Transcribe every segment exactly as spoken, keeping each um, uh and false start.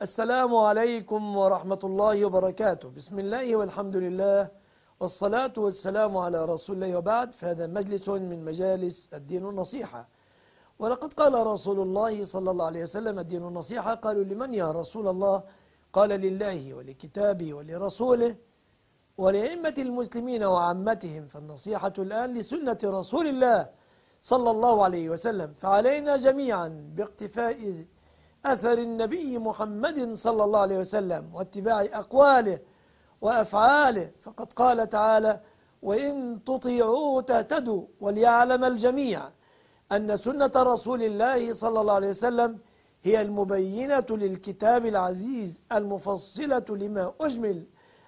السلام عليكم ورحمة الله وبركاته. بسم الله والحمد لله والصلاة والسلام على رسول الله، وبعد، فهذا مجلس من مجالس الدين النصيحة. ولقد قال رسول الله صلى الله عليه وسلم: الدين النصيحة. قالوا: لمن يا رسول الله؟ قال: لله ولكتابه ولرسوله ولأئمة المسلمين وعامتهم. فالنصيحة الآن لسنة رسول الله صلى الله عليه وسلم، فعلينا جميعا باقتفاء أثر النبي محمد صلى الله عليه وسلم واتباع أقواله وأفعاله. فقد قال تعالى: وإن تطيعوه تهتدوا. وليعلم الجميع أن سنة رسول الله صلى الله عليه وسلم هي المبينة للكتاب العزيز، المفصلة لما أجمل،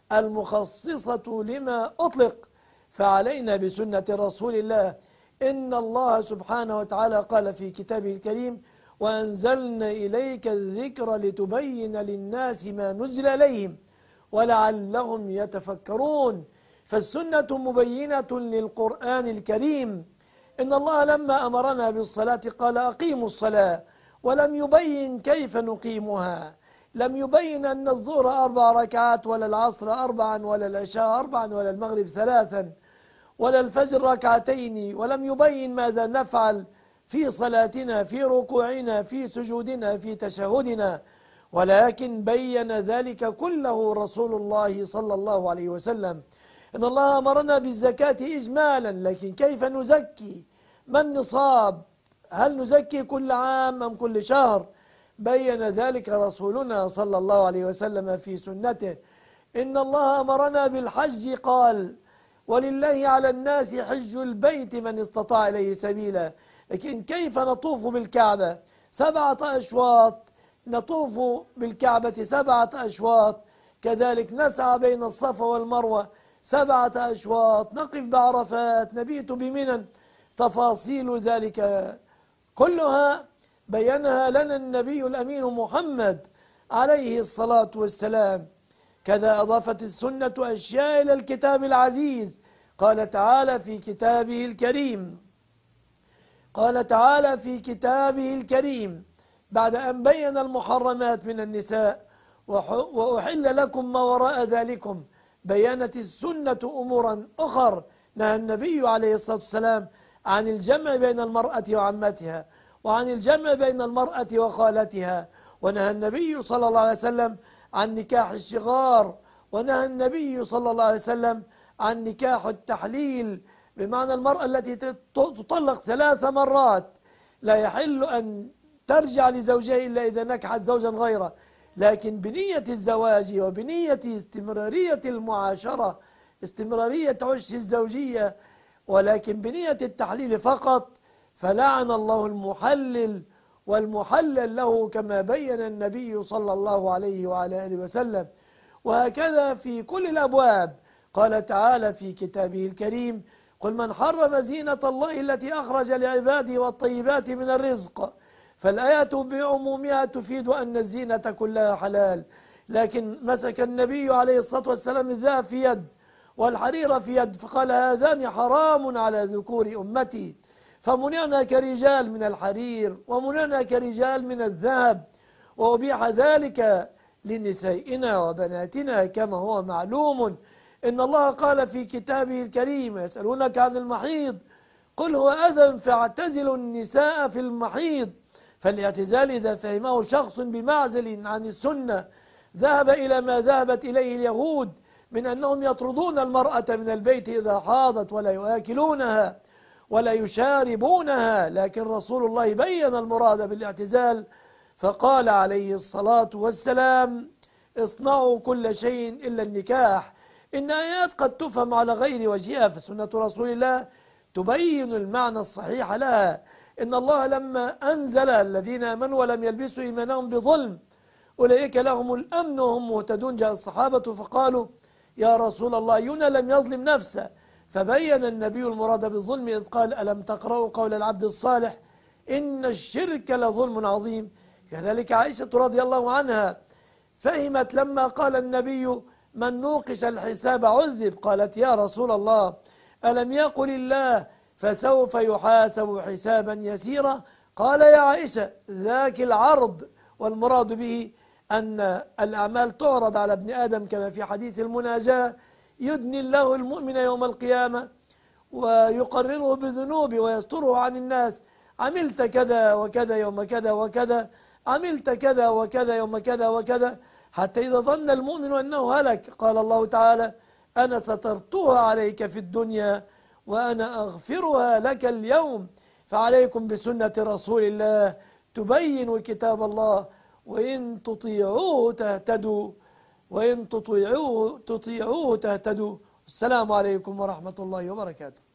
المخصصة لما أطلق. فعلينا بسنة رسول الله. إن الله سبحانه وتعالى قال في كتابه الكريم: وأنزلنا إليك الذكر لتبين للناس ما نزل إليهم ولعلهم يتفكرون. فالسنة مبينة للقرآن الكريم. إن الله لما أمرنا بالصلاة قال: أقيموا الصلاة، ولم يبين كيف نقيمها. لم يبين أن الظهر أربع ركعات، ولا العصر أربعا، ولا العشاء أربعا، ولا المغرب ثلاثا، ولا الفجر ركعتين. ولم يبين ماذا نفعل في صلاتنا، في ركوعنا، في سجودنا، في تشهدنا، ولكن بين ذلك كله رسول الله صلى الله عليه وسلم. إن الله أمرنا بالزكاة إجمالا، لكن كيف نزكي؟ ما النصاب؟ هل نزكي كل عام أم كل شهر؟ بين ذلك رسولنا صلى الله عليه وسلم في سنته. إن الله أمرنا بالحج، قال: ولله على الناس حج البيت من استطاع إليه سبيلا. لكن كيف نطوف بالكعبة سبعة أشواط؟ نطوف بالكعبة سبعة أشواط. كذلك نسعى بين الصفا والمروة سبعة أشواط. نقف بعرفات، نبيت بمنى. تفاصيل ذلك كلها بينها لنا النبي الأمين محمد عليه الصلاة والسلام. كذا أضافت السنة أشياء إلى الكتاب العزيز. قال تعالى في كتابه الكريم قال تعالى في كتابه الكريم بعد أن بين المحرمات من النساء: وأحل لكم ما وراء ذلكم. بينت السنة أمورا أخر. نهى النبي عليه الصلاة والسلام عن الجمع بين المرأة وعمتها، وعن الجمع بين المرأة وخالتها. ونهى النبي صلى الله عليه وسلم عن نكاح الشغار. ونهى النبي صلى الله عليه وسلم عن نكاح التحليل، بمعنى المرأة التي تطلق ثلاث مرات لا يحل أن ترجع لزوجها إلا إذا نكحت زوجا غيره، لكن بنية الزواج وبنية استمرارية المعاشرة، استمرارية عش الزوجية، ولكن بنية التحليل فقط. فلعن الله المحلل والمحلل له، كما بين النبي صلى الله عليه وعلى آله وسلم. وهكذا في كل الأبواب. قال تعالى في كتابه الكريم: قل من حرم زينة الله التي أخرج لعباده والطيبات من الرزق. فالآية بعمومها تفيد أن الزينة كلها حلال، لكن مسك النبي عليه الصلاة والسلام الذهب في يد والحرير في يد، فقال: هذان حرام على ذكور أمتي. فمنعنا كرجال من الحرير، ومنعنا كرجال من الذهب، وأبيح ذلك لنسائنا وبناتنا كما هو معلوم. إن الله قال في كتابه الكريم: يسألونك عن المحيض، قل هو أذى فاعتزلوا النساء في المحيض. فالاعتزال إذا فهمه شخص بمعزل عن السنة ذهب إلى ما ذهبت إليه اليهود من أنهم يطردون المرأة من البيت إذا حاضت، ولا يؤكلونها ولا يشاربونها. لكن رسول الله بين المراد بالاعتزال، فقال عليه الصلاة والسلام: اصنعوا كل شيء إلا النكاح. إن آيات قد تفهم على غير وجهها، فسنة رسول الله تبين المعنى الصحيح لها. إن الله لما أنزل: الذين آمنوا ولم يلبسوا إيمانهم بظلم أولئك لهم الأمن وهم مهتدون، جاء الصحابة فقالوا: يا رسول الله، أينا لم يظلم نفسه؟ فبين النبي المراد بالظلم إذ قال: ألم تقرأوا قول العبد الصالح إن الشرك لظلم عظيم. كذلك عائشة رضي الله عنها فهمت لما قال النبي: من نوقش الحساب عذب. قالت: يا رسول الله، ألم يقل الله فسوف يحاسب حسابا يسيرا؟ قال: يا عائشة، ذاك العرض، والمراد به أن الأعمال تعرض على ابن آدم كما في حديث المناجاة، يدني الله المؤمن يوم القيامة ويقرره بذنوبه ويستره عن الناس. عملت كذا وكذا يوم كذا وكذا، عملت كذا وكذا يوم كذا وكذا، حتى إذا ظن المؤمن أنه هلك قال الله تعالى: أنا سترتها عليك في الدنيا وأنا أغفرها لك اليوم. فعليكم بسنة رسول الله تبين كتاب الله، وإن تطيعوه تهتدوا، وإن تطيعوه, تطيعوه تهتدوا. السلام عليكم ورحمة الله وبركاته.